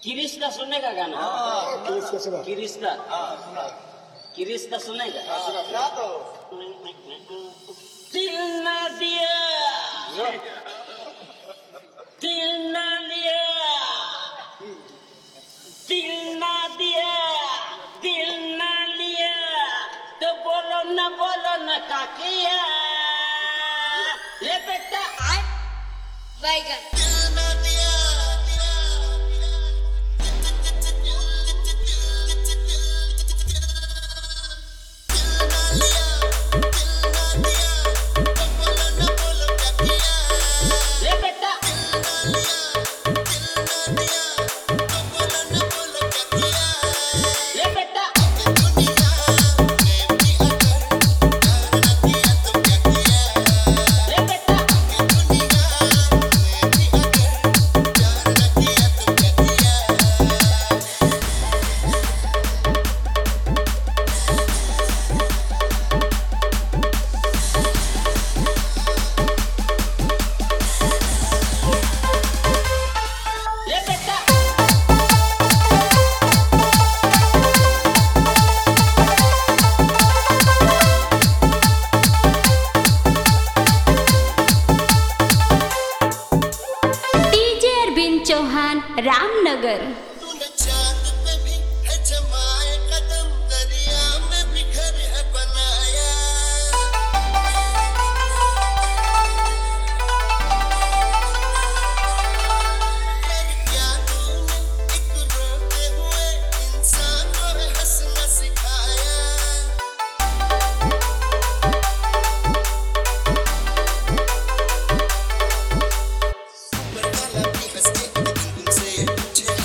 किरिश का सुनेगा गाना? किरिश का सुना। किरिश का किरिश का सुनेगा? सुना तो दिल ना दिया, दिल ना दिया, दिल ना दिया, दिल ना लिया, तो बोलो ना का किया। ले बेटा बैगन ले बेटा ले बेटा ले बेटा ले बेटा डीजे अरविंद चौहान रामनगर। तूने चांद पे भी है जमाए कदम, दरिया में भी घर है बनाया। कर क्या तूने एक रोते हुए इंसान को है हंसना सिखाया। ऊपर वाला भी हंस के तुमसे पूछे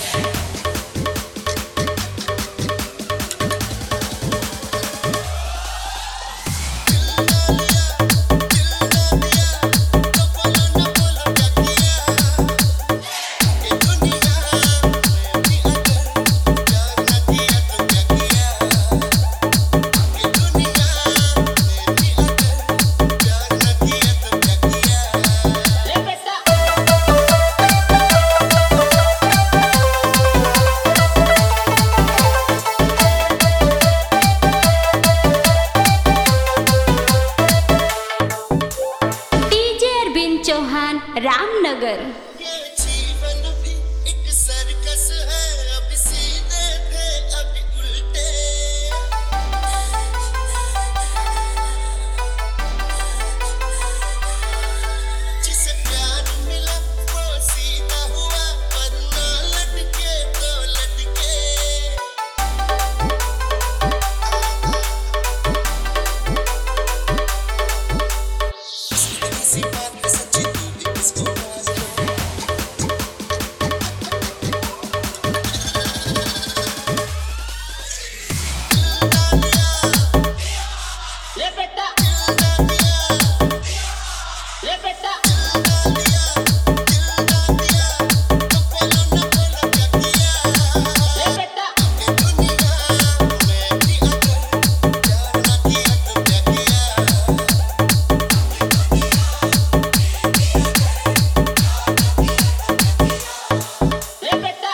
ले बेटा डीजे अरविंद चौहान रामनगर। ये जीवन भी एक सर्कस है, अब सीधे थे अब उल्टे। जिसे प्यार मिला वो सीधा हुआ, वरना लटके तो लटके। किसी बात पे सच्ची तू भी किसको राज दे। ले बेटा ले बेटा ले बेटा ले बेटा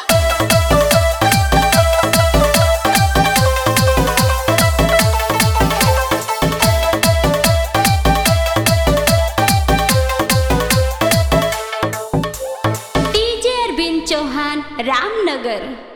डीजे अरविंद चौहान रामनगर।